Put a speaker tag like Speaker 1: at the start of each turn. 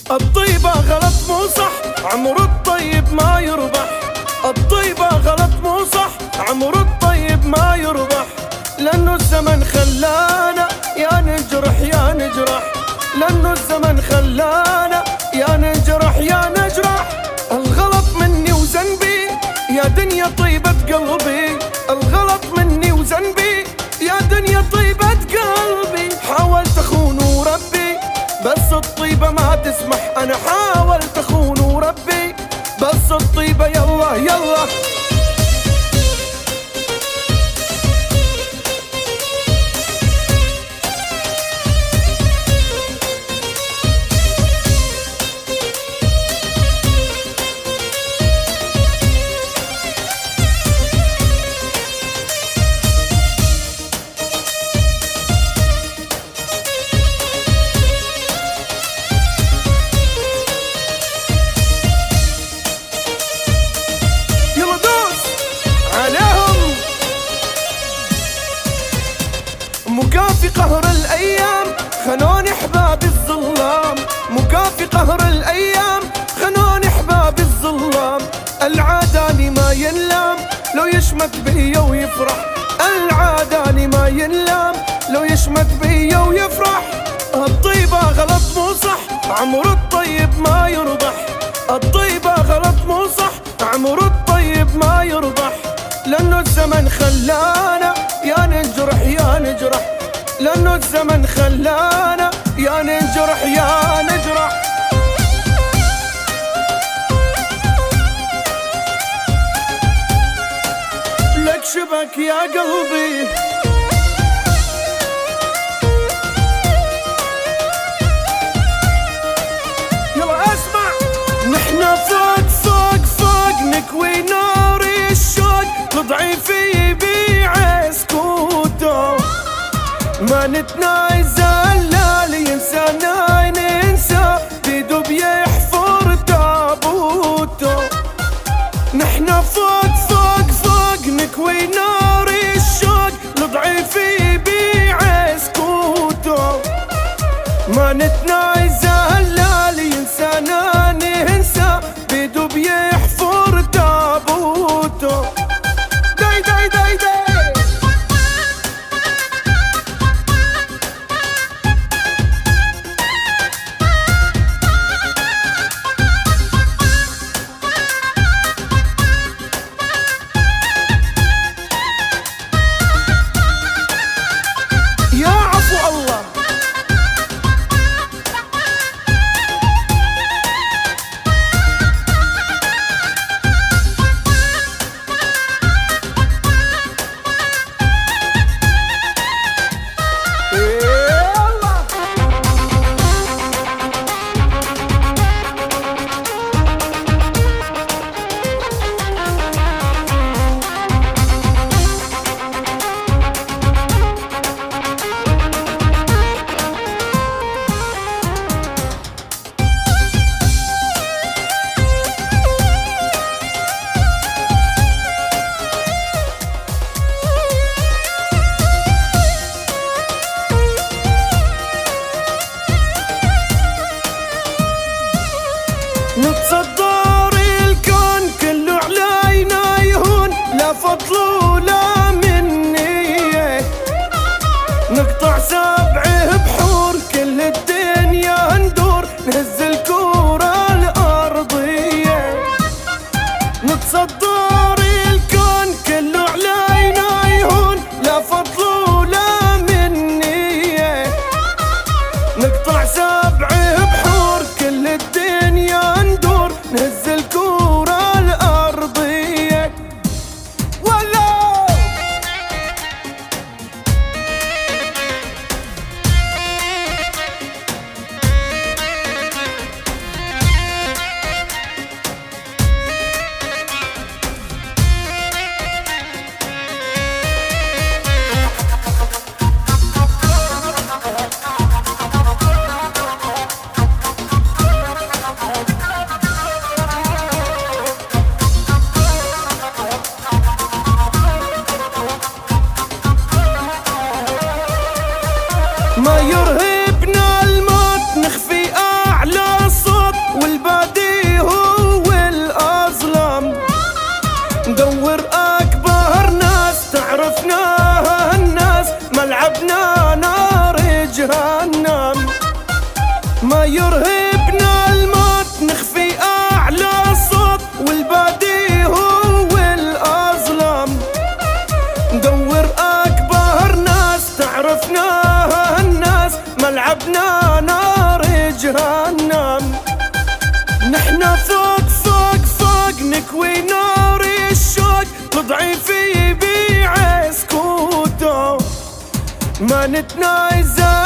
Speaker 1: الطيبة غلط مو صح، عمر الطيب ما يربح. الطيبة غلط مو صح، عمر الطيب ما يربح. لأنه الزمن خلانا يا نجرح يا نجرح، لأنه الزمن خلانا يا نجرح يا نجرح. الغلط مني وذنبي يا دنيا طيبة قلبي، الغلط مني وذنبي يا دنيا طيبة قلبي. حاولت أخون وربي بس الطيبة ما تسمح، أنا حاولت أخون وربي بس الطيبة يلا يلا. مكافي قهر الأيام خنوني أحباب الظلام، مكافي قهر الأيام خنوني أحباب الظلام. العاداني ما ينلام لو يشمت بيا ويفرح، العاداني ما ينلام لو يشمت بيا ويفرح. الطيبة غلط مو صح، عمر الطيب ما يربح. الطيبة غلط مو صح، عمر الطيب ما يربح. لأنه الزمن خلانا يا نجرح يا نجرح، لأنه الزمن خلانا يا نجرح يا نجرح. لك شبك يا قلبي يلا اسمع. نحنا فوق فوق فوق نكوي نار الشوق، لضعيفي يبيع سكوته. ما نتنازل لا لإنسان ننسى بيدو بيحفر تابوته. نحنا فوق فوق فوق نكوي نار الشوق، لضعيفي يبيع سكوته. ما نتنازل لا لإنسان ننسى بيدو بيحفر تابوته. داي داي داي داي يا عفو الله. نتصدر الكون كله علينا يهون، لا فضل ولا مني. نقطع 7 بحور كل الدنيا ندور، نهز الكورة الأرضية. نتصدر الكون كله علينا يهون، لا فضل ولا مني. نقطع 7 بحور كل الدنيا ندور، نهز الكورة الأرضية. ولا ما يرهبنا الموت نخفي أعلى صوت. ملعبنا نار جهنم. ما يرهبنا الموت نخفي أعلى صوت، والبادي هو الأظلم. ندور أكبر ناس تعرفناها الناس، ملعبنا نار جهنم. نحنا فوق فوق فوق نكوي نار الشوق، تضعيف يبيع سكوته. ما نتنازل